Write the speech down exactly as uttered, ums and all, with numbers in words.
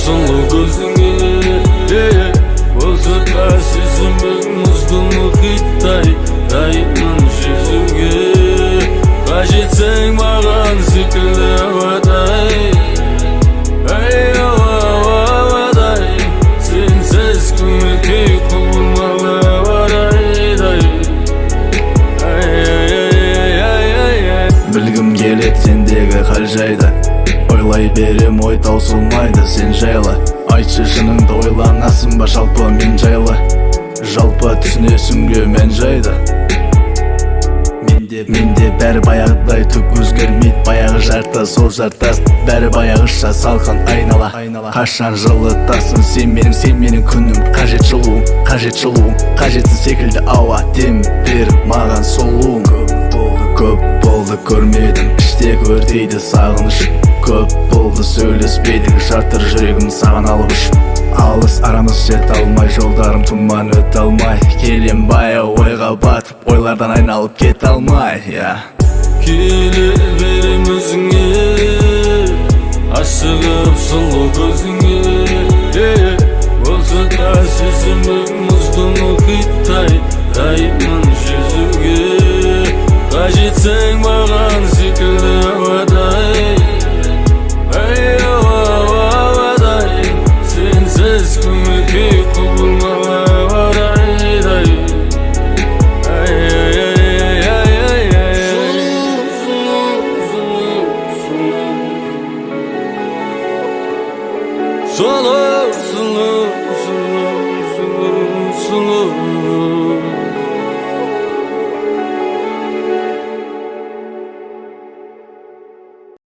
sulu gözüne Bolsa da sezimin muzlu muhitday Dayımın yüzüge Kaçetsen mağan sikildi havaday Ey havaday Sensiz kümeti kulmalı havaday Bilgim kelet sendegi har jayda Oylay berem oy tausылмайды sen жайлы Айтшы шыныңды ойланасың ба жалпы мен жайлы Жалпы түсінесіңбе мен жайды Менде менде бәрі баяғыдай түк өзгермейді Баяғы жарта сол жартас бәрі баяғыша салқын айнала Қашан жылытасың сен менің сен менің күнім Қажет жылуың қажет жылуың қажетсіз секілді ауа дем бер маған сұлуың Көп болды көрмедім іштегі өртейді сағыныш Көп болды сөйлеспейдің жатыр жүрегім саған алып ұшып Алыс арамыз жете алмай жолдарым тұман өте алмай Келем баяу ойға батып ойлардан айналып кете алмай Келе берем өзіңе Ашығып сұлу көзіңе Болса да сезімім мұзды мұхиттай Дайымын жүзуге Қажетсең маған секілді ауадай Ей ауадай Сенсіз көмекке құбылмалы ауадайдай Solo